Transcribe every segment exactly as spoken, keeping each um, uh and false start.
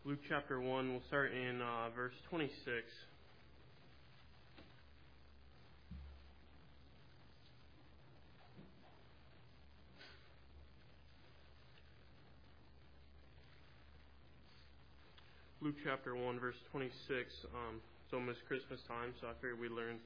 Luke chapter one, we'll start in uh, verse twenty-six. Luke chapter one, verse twenty-six. Um, it's almost Christmas time, so I figured we'd learn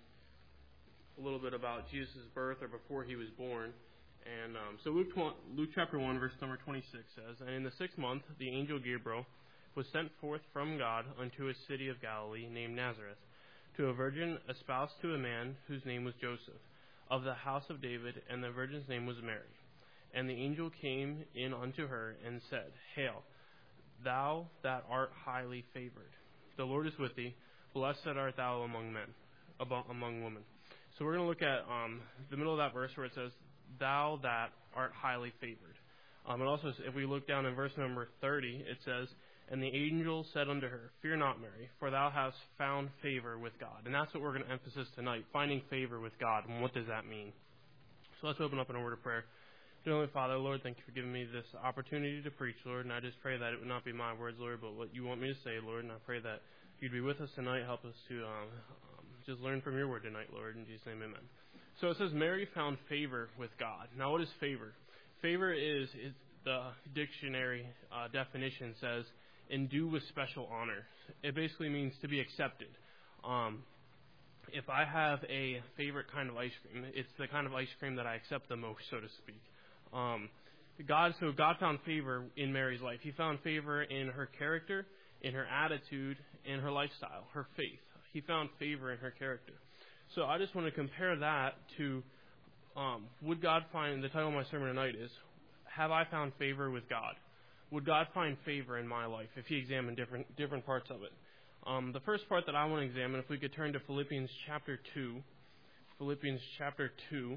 a little bit about Jesus' birth or before he was born. And um, so Luke, Luke chapter one, verse number twenty-six says, "And in the sixth month, the angel Gabriel was sent forth from God unto a city of Galilee named Nazareth, to a virgin espoused to a man whose name was Joseph, of the house of David, and the virgin's name was Mary. And the angel came in unto her and said, Hail, thou that art highly favored. The Lord is with thee. Blessed art thou among men, among women." So we're going to look at um, the middle of that verse where it says, "Thou that art highly favored." Um, and also, if we look down in verse number thirty, it says, "And the angel said unto her, Fear not, Mary, for thou hast found favor with God." And that's what we're going to emphasize tonight, finding favor with God. And what does that mean? So let's open up in a word of prayer. Dear Heavenly Father, Lord, thank you for giving me this opportunity to preach, Lord. And I just pray that it would not be my words, Lord, but what you want me to say, Lord. And I pray that you'd be with us tonight. Help us to um, um, just learn from your word tonight, Lord. In Jesus' name, amen. So it says, Mary found favor with God. Now, what is favor? Favor is, is the dictionary uh, definition says, endue with special honor. It basically means to be accepted. Um, if I have a favorite kind of ice cream, it's the kind of ice cream that I accept the most, so to speak. Um, God, so God found favor in Mary's life. He found favor in her character, in her attitude, in her lifestyle, her faith. He found favor in her character. So I just want to compare that to, um, would God find, the title of my sermon tonight is, Have I Found Favor with God? Would God find favor in my life if he examined different different parts of it? Um, the first part that I want to examine, if we could turn to Philippians chapter two. Philippians chapter two.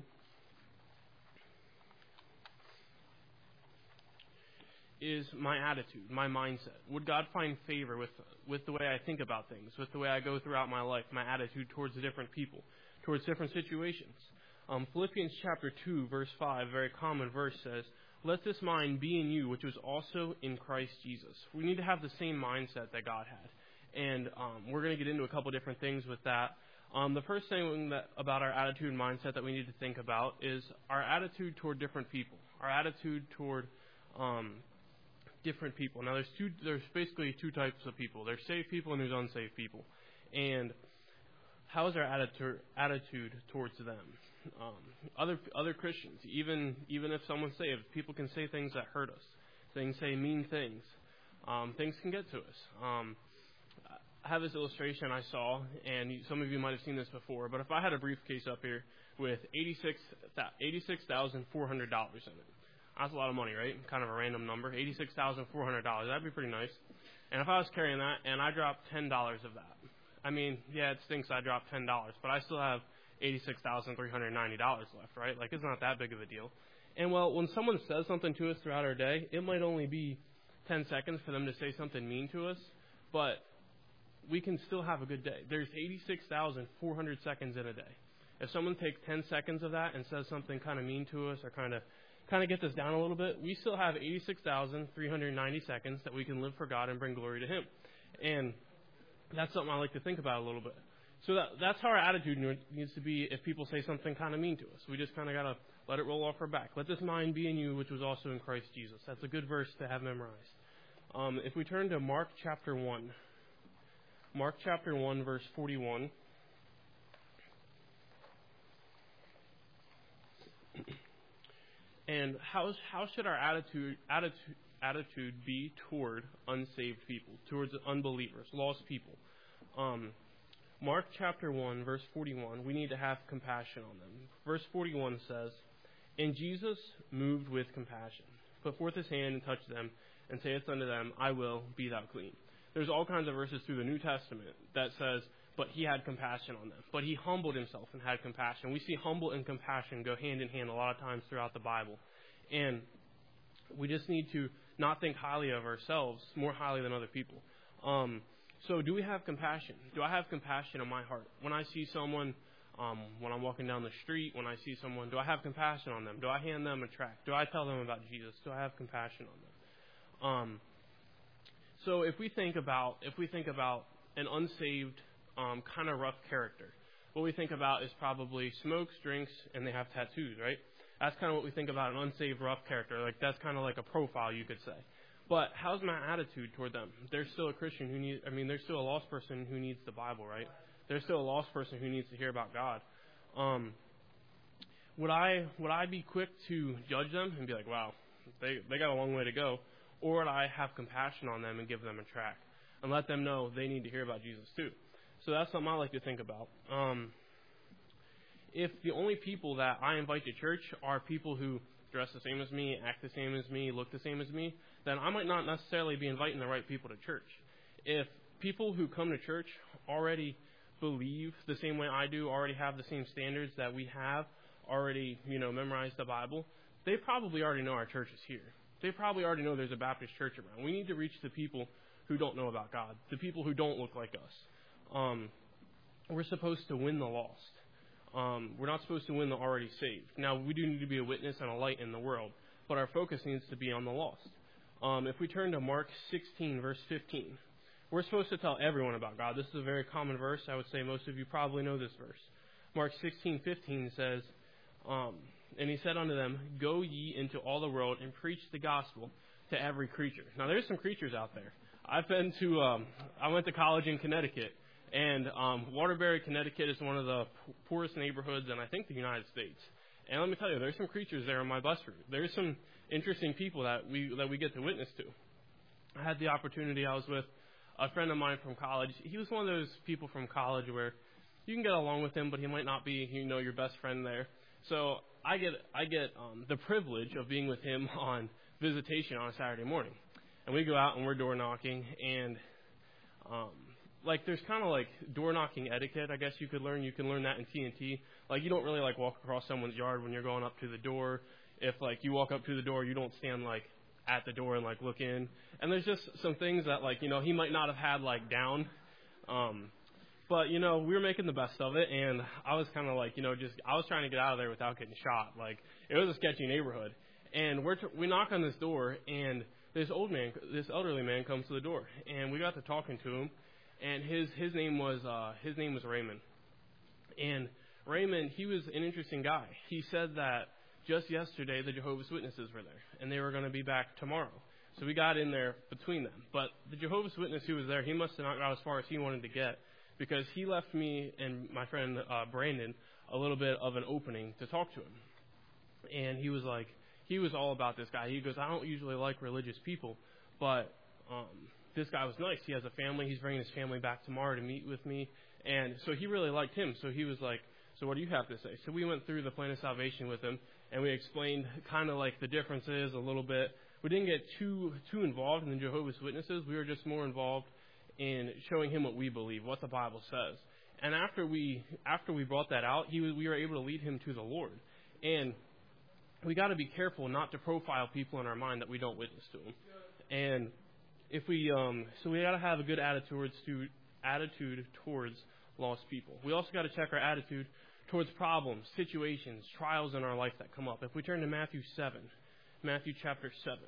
Is my attitude, my mindset. Would God find favor with with the way I think about things, with the way I go throughout my life, my attitude towards different people, towards different situations? Um, Philippians chapter two, verse five, a very common verse, says, "Let this mind be in you, which was also in Christ Jesus." We need to have the same mindset that God had. And um, we're going to get into a couple different things with that. Um, the first thing that, about our attitude and mindset that we need to think about is our attitude toward different people, our attitude toward um, different people. Now, there's two. There's basically two types of people. There's saved people and there's unsaved people. And how is our attitude attitude towards them? Um, other other Christians, even even if someone's saved, people can say things that hurt us. They can say mean things. Um, things can get to us. Um, I have this illustration I saw, and some of you might have seen this before. But if I had a briefcase up here with eighty-six thousand four hundred dollars in it. That's a lot of money, right? Kind of a random number. eighty-six thousand four hundred dollars. That'd be pretty nice. And if I was carrying that and I dropped ten dollars of that, I mean, yeah, it stinks I dropped ten dollars, but I still have eighty-six thousand three hundred ninety dollars left, right? Like, it's not that big of a deal. And, well, when someone says something to us throughout our day, it might only be ten seconds for them to say something mean to us, but we can still have a good day. There's eighty-six thousand four hundred seconds in a day. If someone takes ten seconds of that and says something kind of mean to us or kind of kind of gets us down a little bit, we still have eighty-six thousand three hundred ninety seconds that we can live for God and bring glory to him. And that's something I like to think about a little bit. So that, that's how our attitude needs to be if people say something kind of mean to us. We just kind of got to let it roll off our back. Let this mind be in you, which was also in Christ Jesus. That's a good verse to have memorized. Um, if we turn to Mark chapter one. Mark chapter one, verse forty-one. And how how should our attitude attitude attitude be toward unsaved people, towards unbelievers, lost people? Um, Mark chapter one, verse forty-one. We need to have compassion on them. Verse forty-one says, "And Jesus, moved with compassion, put forth his hand and touched them, and saith unto them, I will, be thou clean." There's all kinds of verses through the New Testament that says, but he had compassion on them. But he humbled himself and had compassion. We see humble and compassion go hand in hand a lot of times throughout the Bible. And we just need to not think highly of ourselves, more highly than other people. Um, so do we have compassion? Do I have compassion in my heart? When I see someone, um, when I'm walking down the street, when I see someone, do I have compassion on them? Do I hand them a tract? Do I tell them about Jesus? Do I have compassion on them? Um, So if we think about if we think about an unsaved um, kind of rough character, what we think about is probably smokes, drinks, and they have tattoos, right? That's kind of what we think about an unsaved rough character. Like that's kind of like a profile, you could say. But how's my attitude toward them? They're still a Christian who needs. I mean, they're still a lost person who needs the Bible, right? They're still a lost person who needs to hear about God. Um, would I would I be quick to judge them and be like, wow, they they got a long way to go, or would I have compassion on them and give them a track and let them know they need to hear about Jesus too? So that's something I like to think about. Um, if the only people that I invite to church are people who dress the same as me, act the same as me, look the same as me, then I might not necessarily be inviting the right people to church. If people who come to church already believe the same way I do, already have the same standards that we have, already, you know, memorized the Bible, they probably already know our church is here. They probably already know there's a Baptist church around. We need to reach the people who don't know about God, the people who don't look like us. Um, we're supposed to win the lost. Um, we're not supposed to win the already saved. Now, we do need to be a witness and a light in the world, but our focus needs to be on the lost. Um, if we turn to Mark sixteen, verse fifteen, we're supposed to tell everyone about God. This is a very common verse. I would say most of you probably know this verse. Mark sixteen fifteen says, um, and he said unto them, Go ye into all the world and preach the gospel to every creature. Now, there's some creatures out there. I've been to, um, I went to college in Connecticut, and um, Waterbury, Connecticut is one of the poorest neighborhoods in, I think, the United States. And let me tell you, there's some creatures there on my bus route. There's some interesting people that we that we get to witness to. I had the opportunity, I was with a friend of mine from college. He was one of those people from college where you can get along with him, but he might not be, you know, your best friend there. So I get I get um, the privilege of being with him on visitation on a Saturday morning. And we go out and we're door knocking, and um, like there's kind of like door knocking etiquette, I guess you could learn. You can learn that in T N T. Like you don't really like walk across someone's yard when you're going up to the door. If like you walk up to the door, you don't stand like at the door and like look in. And there's just some things that like, you know, he might not have had like down. Um, but you know, we were making the best of it, and I was kind of like, you know, just I was trying to get out of there without getting shot. Like it was a sketchy neighborhood, and we're t- we knock on this door, and this old man, this elderly man comes to the door, and we got to talking to him, and his his name was uh, his name was Raymond, and Raymond, he was an interesting guy. He said that just yesterday the Jehovah's Witnesses were there, and they were going to be back tomorrow. So we got in there between them. But the Jehovah's Witness who was there, he must have not got as far as he wanted to get, because he left me and my friend uh, Brandon a little bit of an opening to talk to him. And he was like, he was all about this guy. He goes, I don't usually like religious people, but um, this guy was nice. He has a family. He's bringing his family back tomorrow to meet with me. And so he really liked him. So he was like, so what do you have to say? So we went through the plan of salvation with him, and we explained kind of like the differences a little bit. We didn't get too too involved in the Jehovah's Witnesses. We were just more involved in showing him what we believe, what the Bible says. And after we after we brought that out, he was, we were able to lead him to the Lord. And we got to be careful not to profile people in our mind that we don't witness to them. And if we um, so we got to have a good attitude towards to, attitude towards lost people. We also got to check our attitude towards problems, situations, trials in our life that come up. If we turn to Matthew seven, Matthew chapter seven,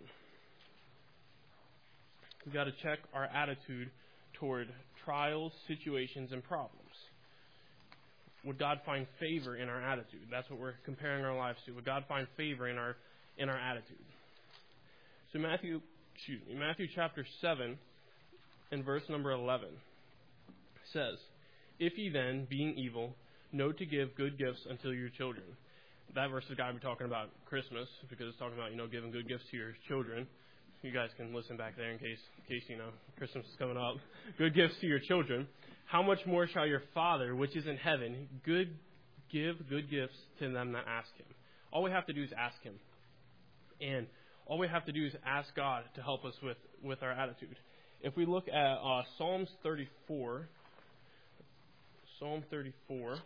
we've got to check our attitude toward trials, situations, and problems. Would God find favor in our attitude? That's what we're comparing our lives to. Would God find favor in our in our attitude? So Matthew, excuse me, Matthew chapter seven, and verse number eleven says, "If ye then, being evil, know to give good gifts unto your children." That verse has got to be talking about Christmas, because it's talking about, you know, giving good gifts to your children. You guys can listen back there in case, in case you know, Christmas is coming up. Good gifts to your children. How much more shall your Father, which is in heaven, good give good gifts to them that ask Him? All we have to do is ask Him. And all we have to do is ask God to help us with, with our attitude. If we look at uh, Psalms thirty-four, Psalm thirty-four,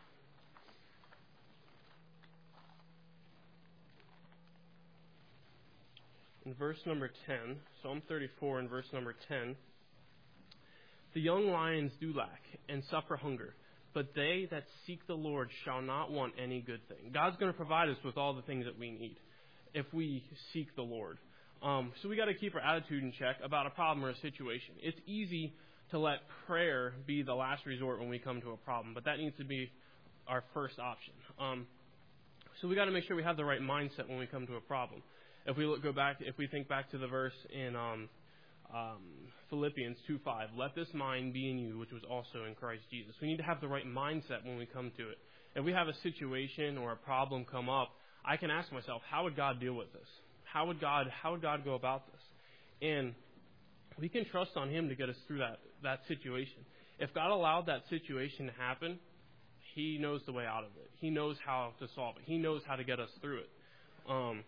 in verse number ten, Psalm thirty-four and verse number ten, "The young lions do lack and suffer hunger, but they that seek the Lord shall not want any good thing." God's going to provide us with all the things that we need if we seek the Lord. Um, so we got to keep our attitude in check about a problem or a situation. It's easy to let prayer be the last resort when we come to a problem, but that needs to be our first option. Um, so we got to make sure we have the right mindset when we come to a problem. If we look, go back, if we think back to the verse in um, um, Philippians two five, let this mind be in you, which was also in Christ Jesus. We need to have the right mindset when we come to it. If we have a situation or a problem come up, I can ask myself, how would God deal with this? How would God, how would God go about this? And we can trust on Him to get us through that, that situation. If God allowed that situation to happen, He knows the way out of it. He knows how to solve it. He knows how to get us through it. Um,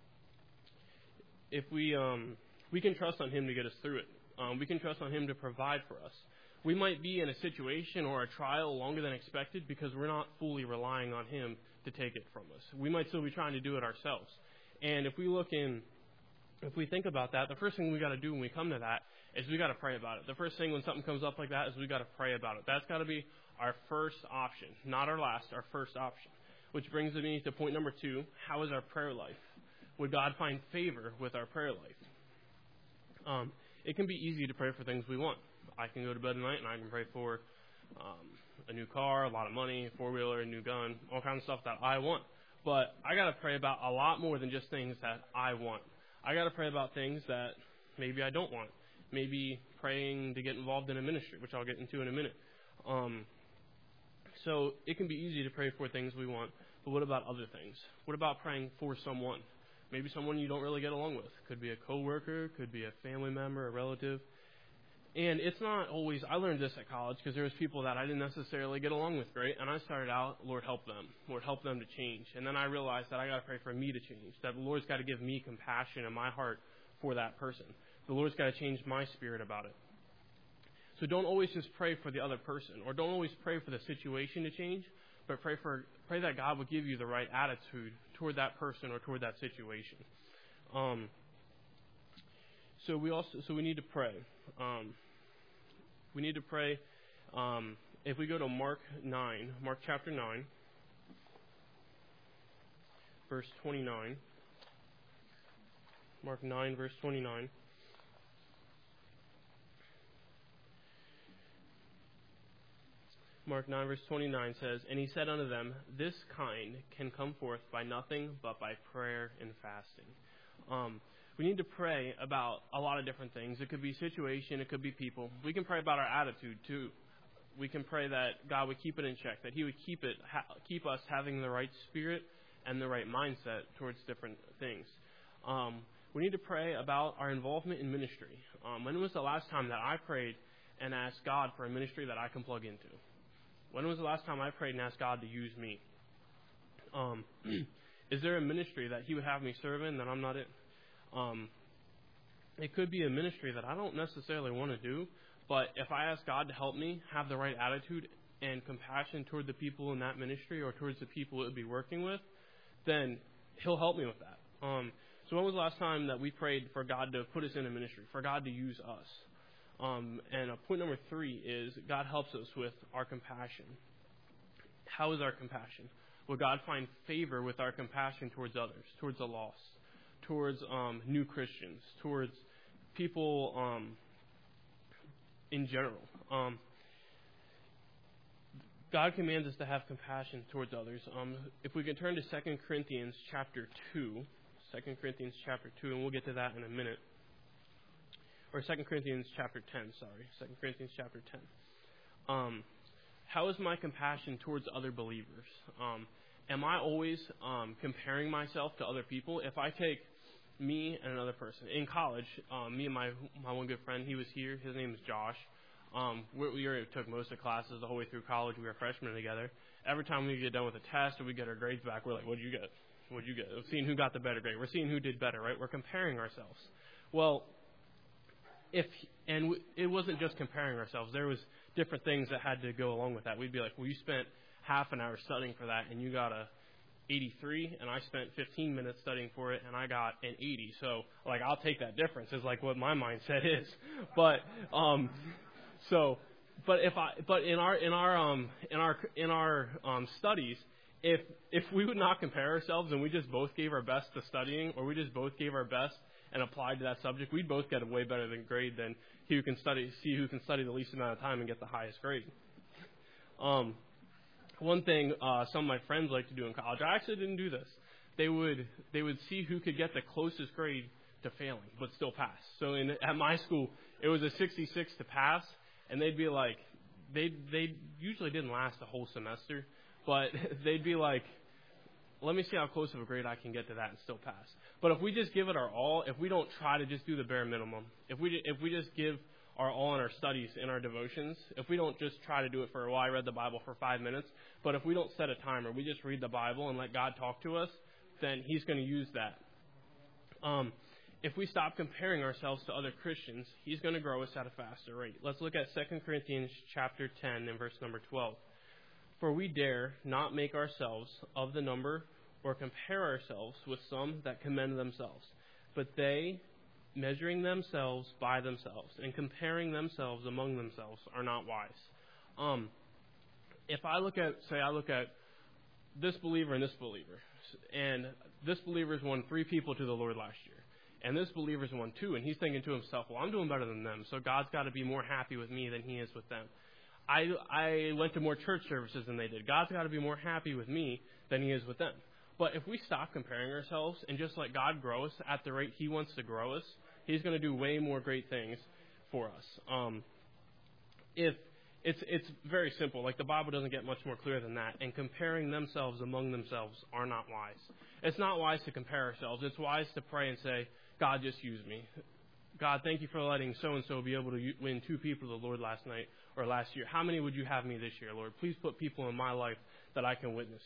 if we um, we can trust on Him to get us through it. Um, we can trust on Him to provide for us. We might be in a situation or a trial longer than expected because we're not fully relying on Him to take it from us. We might still be trying to do it ourselves. And if we look in, if we think about that, the first thing we got to do when we come to that is we got to pray about it. The first thing when something comes up like that is we got to pray about it. That's got to be our first option, not our last, our first option. Which brings me to point number two, how is our prayer life? Would God find favor with our prayer life? Um, it can be easy to pray for things we want. I can go to bed at night and I can pray for um, a new car, a lot of money, a four-wheeler, a new gun, all kinds of stuff that I want. But I got to pray about a lot more than just things that I want. I got to pray about things that maybe I don't want. Maybe praying to get involved in a ministry, which I'll get into in a minute. Um, so it can be easy to pray for things we want, but what about other things? What about praying for someone? Maybe someone you don't really get along with. Could be a coworker, could be a family member, a relative. And it's not always, I learned this at college because there was people that I didn't necessarily get along with great, and I started out, Lord, help them. Lord, help them to change. And then I realized that I got to pray for me to change, that the Lord's got to give me compassion in my heart for that person. The Lord's got to change my spirit about it. So don't always just pray for the other person, or don't always pray for the situation to change, but pray for pray that God would give you the right attitude toward that person or toward that situation. Um, so we also so we need to pray. Um, we need to pray. Um, if we go to Mark nine, Mark chapter nine, verse twenty-nine. Mark nine, verse twenty-nine. Mark nine, verse twenty-nine says, and he said unto them, this kind can come forth by nothing but by prayer and fasting. Um, we need to pray about a lot of different things. It could be situation, it could be people. We can pray about our attitude too. We can pray that God would keep it in check, that He would keep it, ha- keep us having the right spirit and the right mindset towards different things. Um, we need to pray about our involvement in ministry. Um, when was the last time that I prayed and asked God for a ministry that I can plug into? When was the last time I prayed and asked God to use me? Um, is there a ministry that He would have me serve in that I'm not in? Um, it could be a ministry that I don't necessarily want to do, but if I ask God to help me have the right attitude and compassion toward the people in that ministry or towards the people it would be working with, then He'll help me with that. Um, so when was the last time that we prayed for God to put us in a ministry, for God to use us? Um, and uh, point number three is God helps us with our compassion. How is our compassion? Will God find favor with our compassion towards others, towards the lost, towards um, new Christians, towards people um, in general? Um, God commands us to have compassion towards others. Um, if we can turn to Second Corinthians chapter two, Second Corinthians chapter two, and we'll get to that in a minute. Or Second Corinthians chapter ten, sorry. Second Corinthians chapter ten. Um, how is my compassion towards other believers? Um, am I always um, comparing myself to other people? If I take me and another person. In college, um, me and my my one good friend, he was here. His name is Josh. Um, we, we already took most of the classes the whole way through college. We were freshmen together. Every time we get done with a test or we get our grades back, we're like, what'd you get? What'd you get? We're seeing who got the better grade. We're seeing who did better, right? We're comparing ourselves. Well, If and w- it wasn't just comparing ourselves. There was different things that had to go along with that. We'd be like, well, you spent half an hour studying for that, and you got a eighty-three, and I spent fifteen minutes studying for it, and I got an eighty. So, like, I'll take that difference is like what my mindset is. But um, so, but if I, but in our in our um in our in our um studies, if if we would not compare ourselves and we just both gave our best to studying, or we just both gave our best and applied to that subject, we'd both get a way better than grade than he who can study, see who can study the least amount of time and get the highest grade. Um, one thing uh, some of my friends like to do in college, I actually didn't do this. They would they would see who could get the closest grade to failing, but still pass. So in at my school, it was a sixty-six to pass, and they'd be like, they they usually didn't last a whole semester, but they'd be like, let me see how close of a grade I can get to that and still pass. But if we just give it our all, if we don't try to just do the bare minimum, if we if we just give our all in our studies, in our devotions, if we don't just try to do it for, well, I read the Bible for five minutes, but if we don't set a timer, we just read the Bible and let God talk to us, then he's going to use that. Um, if we stop comparing ourselves to other Christians, he's going to grow us at a faster rate. Let's look at Second Corinthians chapter ten and verse number twelve. For we dare not make ourselves of the number or compare ourselves with some that commend themselves, but they, measuring themselves by themselves and comparing themselves among themselves, are not wise. Um, if I look at, say I look at this believer and this believer, and this believer's won three people to the Lord last year, and this believer's won two, and he's thinking to himself, well, I'm doing better than them, so God's got to be more happy with me than he is with them. I I went to more church services than they did. God's got to be more happy with me than he is with them. But if we stop comparing ourselves and just let God grow us at the rate he wants to grow us, he's going to do way more great things for us. Um, if it's it's very simple. Like, the Bible doesn't get much more clear than that. And comparing themselves among themselves are not wise. It's not wise to compare ourselves. It's wise to pray and say, God, just use me. God, thank you for letting so-and-so be able to win two people to the Lord last night or last year. How many would you have me this year, Lord? Please put people in my life that I can witness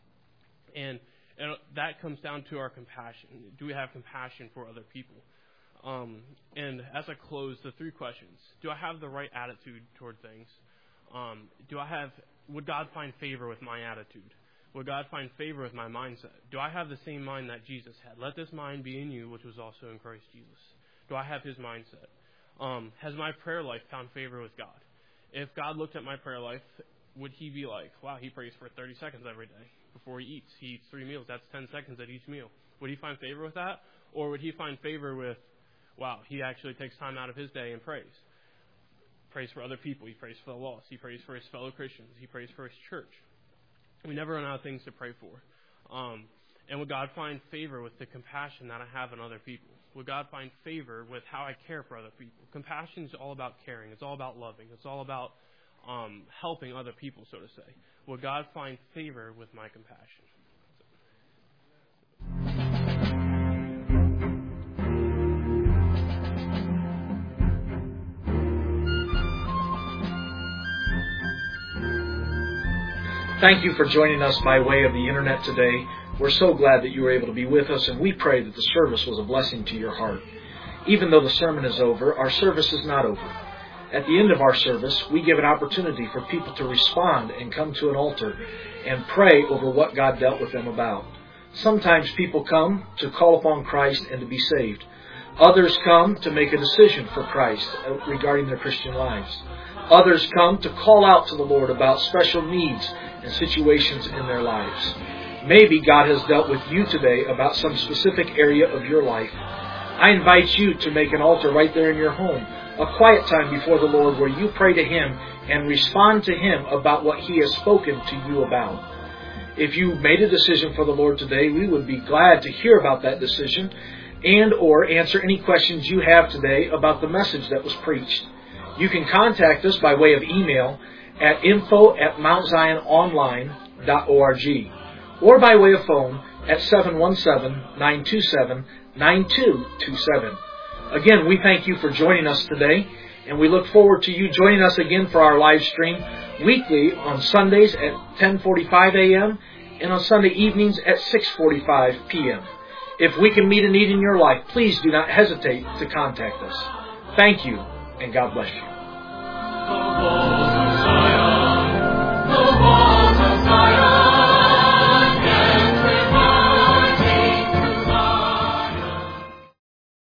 to. And, and that comes down to our compassion. Do we have compassion for other people? Um, and as I close, the three questions. Do I have the right attitude toward things? Um, do I have, would God find favor with my attitude? Would God find favor with my mindset? Do I have the same mind that Jesus had? Let this mind be in you, which was also in Christ Jesus. Do I have his mindset? Um, has my prayer life found favor with God? If God looked at my prayer life, would he be like, wow, he prays for thirty seconds every day before he eats? He eats three meals. That's ten seconds at each meal. Would he find favor with that? Or would he find favor with, wow, he actually takes time out of his day and prays? Prays for other people. He prays for the lost. He prays for his fellow Christians. He prays for his church. We never run out of things to pray for. Um, and would God find favor with the compassion that I have in other people? Would God find favor with how I care for other people? Compassion is all about caring. It's all about loving. It's all about um, helping other people, so to say. Would God find favor with my compassion? Thank you for joining us by way of the internet today. We're so glad that you were able to be with us, and we pray that the service was a blessing to your heart. Even though the sermon is over, our service is not over. At the end of our service, we give an opportunity for people to respond and come to an altar and pray over what God dealt with them about. Sometimes people come to call upon Christ and to be saved. Others come to make a decision for Christ regarding their Christian lives. Others come to call out to the Lord about special needs and situations in their lives. Maybe God has dealt with you today about some specific area of your life. I invite you to make an altar right there in your home, a quiet time before the Lord where you pray to Him and respond to Him about what He has spoken to you about. If you made a decision for the Lord today, we would be glad to hear about that decision and or answer any questions you have today about the message that was preached. You can contact us by way of email at info at mount zion online dot org or by way of phone at seven one seven, nine two seven, nine two two seven. Again, we thank you for joining us today, and we look forward to you joining us again for our live stream weekly on Sundays at ten forty-five a.m. and on Sunday evenings at six forty-five p.m. If we can meet a need in your life, please do not hesitate to contact us. Thank you, and God bless you.